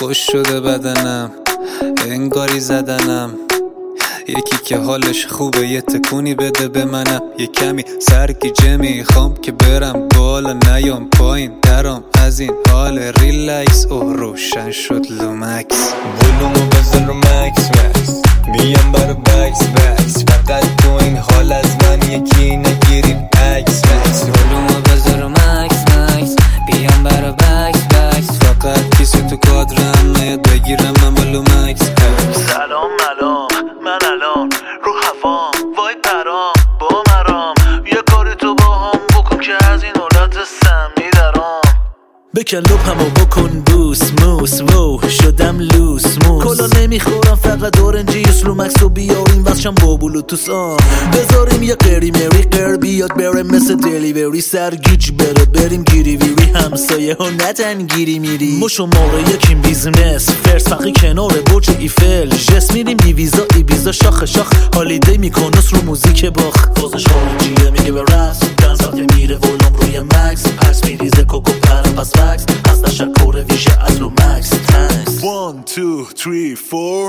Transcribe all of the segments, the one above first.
خوش شده بدنم، انگاری زدنم. یکی که حالش خوبه یه تکونی بده به منم. یه کمی سرگیجه میخوام که برم بالا نیام پایین درام از این حال ریلکس. روشن شد لومکس، ولومو بزن رو مکس مکس، میام برا بکس بکس. فقط تو این حال از من یکی نگیرین عکس مکس. ولومو بزن رو مکس مکس، بیام برا بکس بکس. فقط کسی تو کادرم نیاد بگیرم من با لومکس. سلام ملام، من الان رو هوام، وای پرام با مرام. یه کاری تو با هم بکن که از این حالت سمی درام. بکن لپمو بکن بوس موس، وو شدم لوس موس. کلا نمیخورم فقط اورنجی اسلومکس رو بیاریم واسشم با بلوتوس آن. بذاریم یه قری مری قر بیاد بره مثل دلیوری. سرگیج بره بریم گیری ویری، همسایه ها نتن گیری میری. ما شماره یکیم بیزنس فرس فقی کنار برج ایفل. جس میریم بیویزا ایبیزا شاخ شاخ. هالیدی میکنس رو موزیک باخ. فازش خارجیه میگه به رس دنسا که میره ولوم روی مکس. پس میریزه کوکو پرم پس فکس. از تشکر ویژه از لومکس تنکس. 1 2 3 4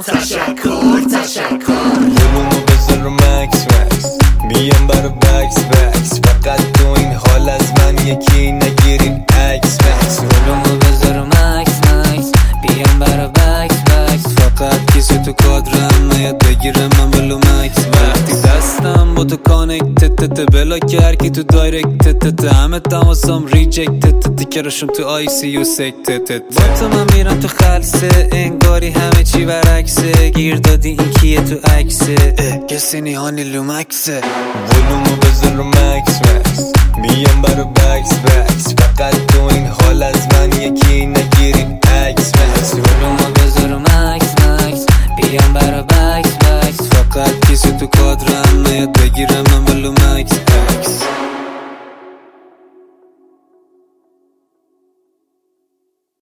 تشکر ولومو بزن رو مکس مکس، میام برا بکس بکس. فقط تو این حال از من یکی نگیرین عکس مکس. ولومو بزن رو مکس مکس، بیام برا بکس بکس. فقط کسی تو کادرم نیاد بگیرم من با لومکس. وقتی دستم با تو کانکت بلا کرکی تو دایرکت. همه تماسم ریجکت کرشم تو آی سی یو سکتت. با تو من میرم تو خلصه، انگاری همه چی برعکسه. گیر دادی این کیه تو عکسه، کسی نیهانی لومکسه. ولومو بزن رو مکس مکس، میام برا بکس بکس. فقط تو این حال از من یکی نگیرین عکس مکس. ولومو بزن رو مکس مکس، بیام برا بکس بکس. فقط کسی تو کادرم نیاد بگیرم من با لومکس.